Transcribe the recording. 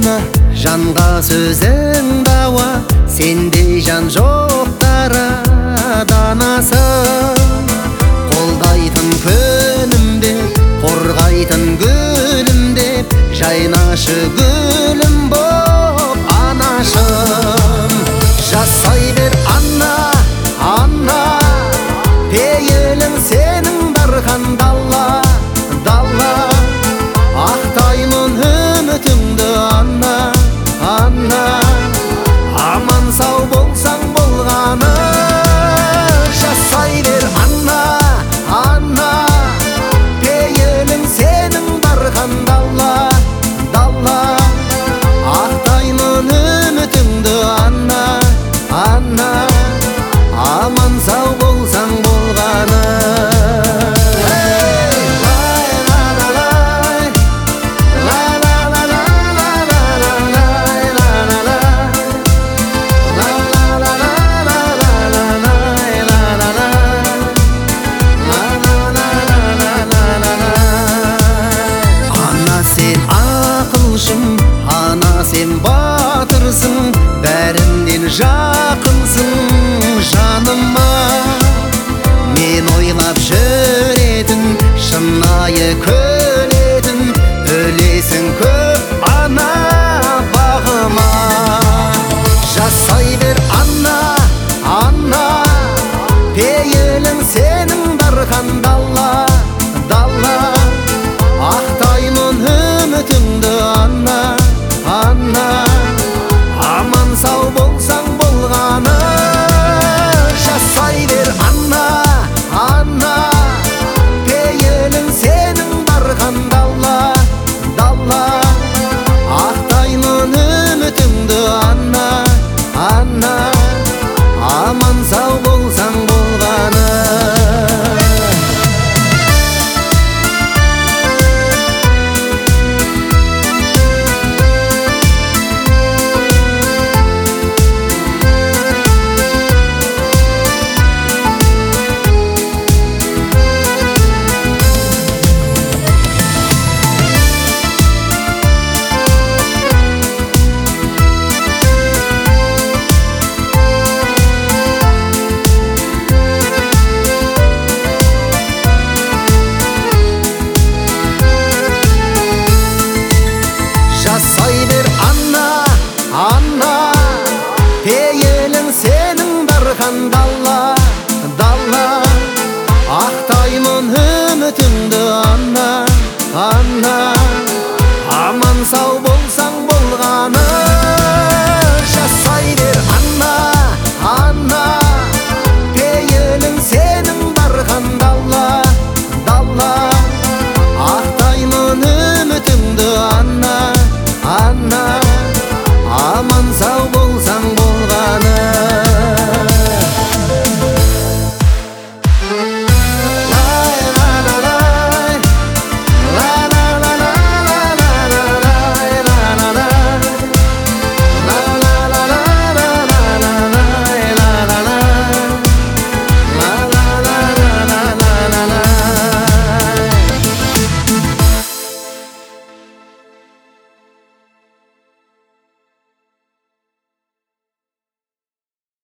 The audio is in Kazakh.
анна, жанға сөзің дауа, сендей жан жоқ данасың. Қолдайтын күнімде, қорғайтын гүлімде, жайнашы гүлім боп анашым. Жасай бер анна, анна, пейілің сенің барған далла, далла. Ақтаймын үмітіңді анна, анна, аман сау болсаң болғаны. Жасай бер анна, анна, пейілің сенің барған далла, далла. Ақтаймын үмітіңді анна, анна, аман сау болсаң болғаны. Ана сен батырсың, бәрімден жақынсың жаныма. Мен ойлап жүретін, шынайы көлетін, өлесің көп ана бағыма. Жасай бер анна, анна, пейілің сенің барған далла, далла. Ақтаймын үмітіңді анна, анна, аман сау болсаң болғаны. Жасай бер анна, анна, пейілің сенің барған далла, далла. Ақтаймын үмітіңді анна, анна, аман сау болсаң болғаны. Жасай бер анна, анна, пейілің сенің барған далла,